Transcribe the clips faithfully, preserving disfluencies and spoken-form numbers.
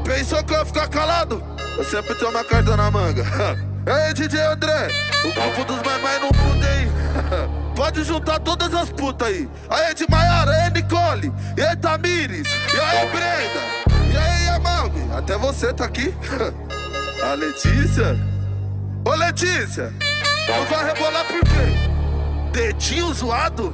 Pensou que eu ia ficar calado? Eu sempre tenho uma carta na manga. Ei, D J André, o grupo dos mais mais não muda, hein? Pode juntar todas as putas aí. Aí, de Maiara, aí, Nicole, e aí, Tamires, e aí, Brenda, e aí, Yamalbi. Até você tá aqui. A Letícia. Ô, Letícia, tu vai rebolar por quê? Dedinho zoado?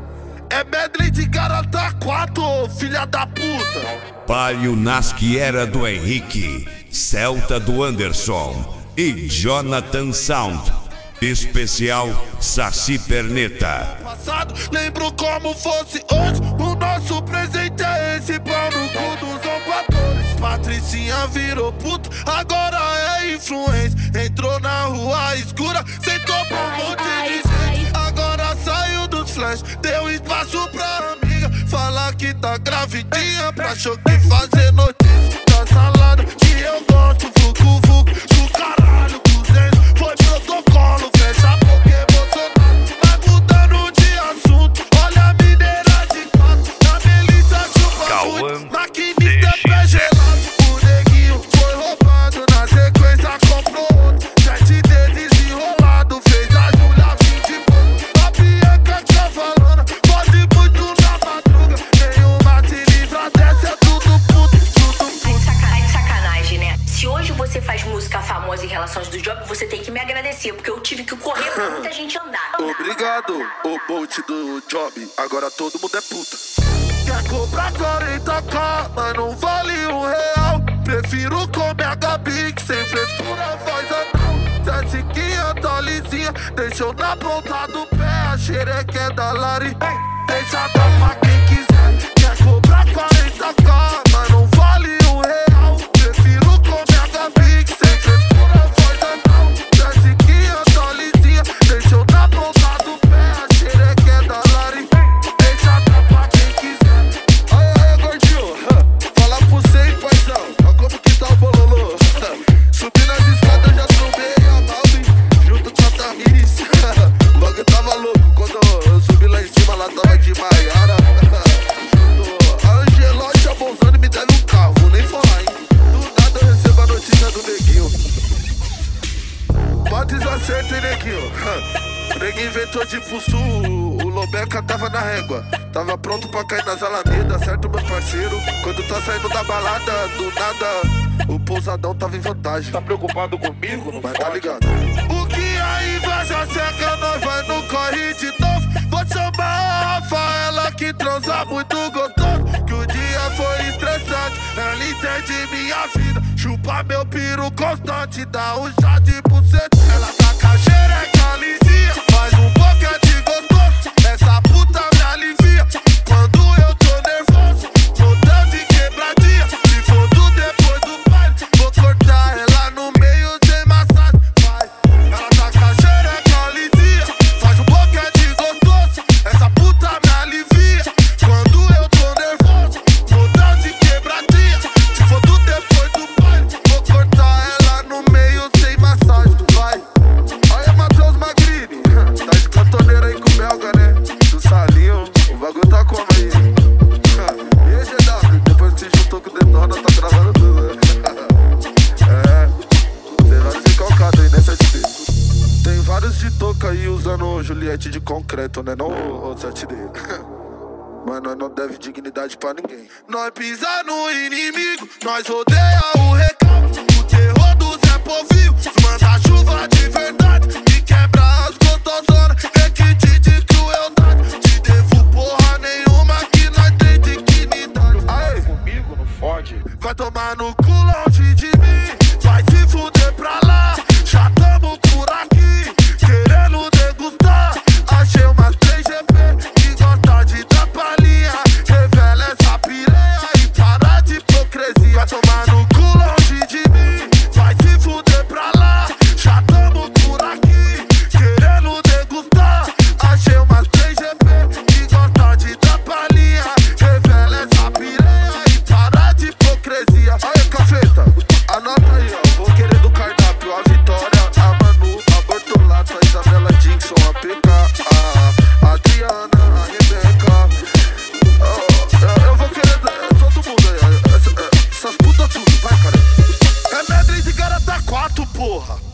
É medley de garota quatro, filha da puta. Palio Nasciera do Henrique, Celta do Anderson e Jonathan Sound. Especial Saci Perneta. Passado, lembro como fosse hoje. O nosso presente é esse pau no cu dos zombadores. Patricinha virou puta, agora é influência. Entrou na rua escura, sentou pra um monte de gente. Agora saiu dos flash, deu espaço pra amiga. Falar que tá gravidinha, pra choque fazer notícia. Da salada que eu gosto, vucu vucu, do caralho, duzentos. Foi protocolo, fecha a boca emocionado. Vai mudando de assunto, olha a mineira de quatro. Na Melissa chupa muito, maquinista é pé gelado. O neguinho foi roubado, na sequência comprou outro. Sete dedos enrolado, fez a Júlia vim de pouco. A Bianca tá falando, pode muito na madruga. Nenhuma se livra dessa, é tudo puto, tudo puto. Sacanagem, sacanagem, né? Se hoje você faz música famosa em relações do job, você tem que me agradecer, porque eu tive que correr pra muita gente andar. Obrigado, o Bolt do job, agora todo mundo é puta. Quer comprar quarenta k, mas não vale um real. Prefiro comer a Gabi, que sem frescura faz anal. Desce quinhentas lisinha, deixou na ponta do pé. A xereca é da Lari, deixa dar pra quem quiser. Quer comprar quarenta k, mas não vale um real. Prefiro comer a Gabi, que sem frescura faz anal. Desce quinhentas lisinha, deixou na ponta do pé. A xereca é da Lari, deixa dar pra quem quiser. Aí, aí, gordinho, fala pro cem, paizão. Olha como que tá o bololô. Subi nas escadas, já trombei a Malvin, junto com a Tamires. O bagulho tava louco quando eu subi lá em cima, lá tava de Maiara. Junto a Angelote, a Bolzani me deve um carro, vou nem falar, hein. Do nada eu recebo a notícia do neguinho. Bates acerta, hein, neguinho. O neguinho inventou de pulso, o Lobeca tava na régua. Tava pronto pra cair nas alamedas, certo, meu parceiro? Quando tá saindo da balada, do nada, o pousadão tava em vantagem. Tá preocupado comigo? Não Mas tá ligado. O que a inveja seca, nós vai no corre de novo. Vou chamar a Rafaela que transa muito gostoso. Que o dia foi estressante, ela entende minha vida. Chupa meu piru constante, dá um chá de buceta. Ela tá com a xereca lisinha, faz um boquete gostoso. Essa puta me alivia quando eu tô nervoso. Voltando de quebradinha, se for do depois do baile, vou cortar ela no meio sem massagem. Vai, ela tá com a xereca lisinha, faz um boquete gostoso. Essa puta me alivia quando eu tô nervoso. Voltando de quebradinha, se for do depois do baile, vou cortar ela no meio sem massagem. Vai, olha Matheus Magrini, tá de cantoneira aí com o belga, né? Do Salinho, o bagulho tá como aí? E aí, G W, depois que se juntou com o Detona, tá gravando tudo, né? É, tem vários encalcados aí nessa sete D. Tem vários de toca aí usando Juliette de concreto, né? Não o sete D. Mas nós não deve dignidade pra ninguém. Nós pisa no inimigo, nós rodeia o recalque. O terror do Zé Povinho, manda chuva de verdade e quebra as gostosonas. Requinte de crueldade, te devo porra nenhuma que nós tem dignidade. Aê, Comigo não fode. vai tomar no cu longe de mim, vai se fuder pra lá. Já tamo por aqui, querendo degustar. Achei umas três G P que gosta de dar palhinha. Revela essa piranha e para de hipocrisia. Vai tomar no cu longe de mim, vai se fuder pra lá. Já tamo por aqui, querendo degustar. Achei umas três G P que gosta de dar palhinha. Revela essa piranha e para de hipocrisia. Aí, cafeta, porra.